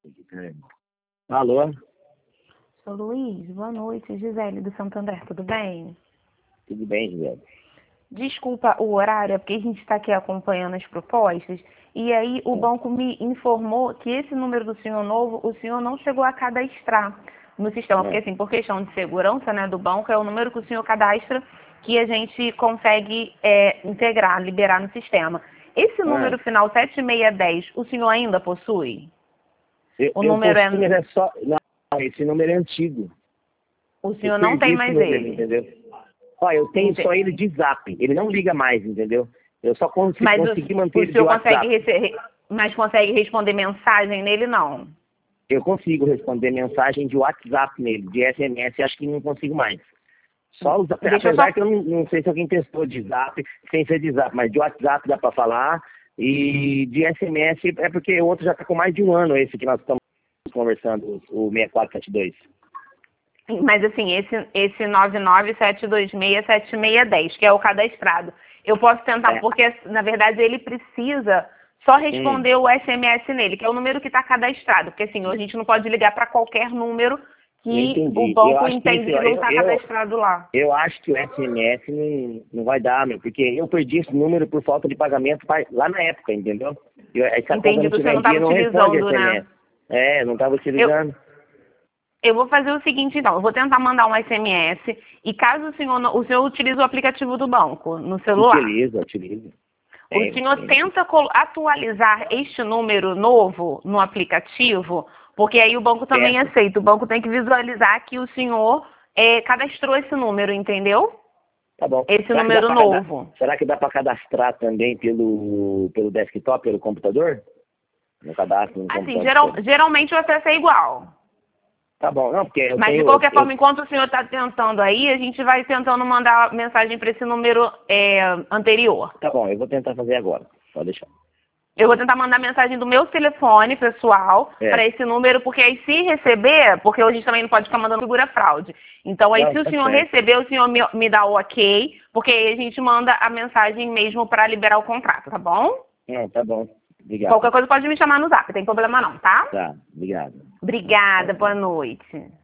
Alô? Sou Luiz, boa noite, Gisele do Santander, tudo bem? Tudo bem, Gisele? Desculpa o horário, é porque a gente está aqui acompanhando as propostas, e aí o banco me informou que esse número do senhor novo, o senhor não chegou a cadastrar no sistema, porque assim, por questão de segurança, né, do banco, é o número que o senhor cadastra que a gente consegue integrar, liberar no sistema. Esse número final 7610, o senhor ainda possui? O número possuo, mas é só... Não, esse número é antigo. O senhor não tem mais número, ele? entendeu? Olha, eu tenho só ele de zap. Ele não liga mais, entendeu? Eu só consegui manter ele de WhatsApp. Mas consegue responder mensagem nele, não? Eu consigo responder mensagem de WhatsApp nele, de SMS, acho que não consigo mais. Só usar, apesar que eu não sei se alguém testou de zap, sem ser de zap, mas de WhatsApp dá para falar. E de SMS é porque o outro já está com mais de um ano, esse que nós estamos conversando, o 6472. Mas assim, esse 997267610, que é o cadastrado, eu posso tentar, porque na verdade ele precisa só responder o SMS nele, que é o número que está cadastrado, porque assim, a gente não pode ligar para qualquer número que o banco entende que não está cadastrado lá. Eu acho que o SMS não vai dar, porque eu perdi esse número por falta de pagamento lá na época, entendeu? Entendi que você não estava utilizando, né? Não estava utilizando. Eu vou fazer o seguinte, então. Eu vou tentar mandar um SMS e caso o senhor utiliza o aplicativo do banco no celular. Utilizo. O senhor tenta atualizar este número novo no aplicativo, porque aí o banco também aceita. O banco tem que visualizar que o senhor cadastrou esse número, entendeu? Tá bom. Esse número novo. Será que dá para cadastrar também pelo desktop, pelo computador? No cadastro no computador? Geralmente o acesso é igual. Tá bom, não, porque Mas de qualquer forma, enquanto o senhor está tentando aí, a gente vai tentando mandar mensagem para esse número anterior. Tá bom, eu vou tentar fazer agora. Pode deixar. Eu vou tentar mandar mensagem do meu telefone pessoal para esse número, porque aí se receber, porque a gente também não pode ficar mandando figura fraude. Então aí se o senhor receber, o senhor me dá o ok, porque aí a gente manda a mensagem mesmo para liberar o contrato, tá bom? Não, tá bom. Obrigado. Qualquer coisa pode me chamar no zap, não tem problema não, tá? Tá, obrigado. Obrigada, boa noite.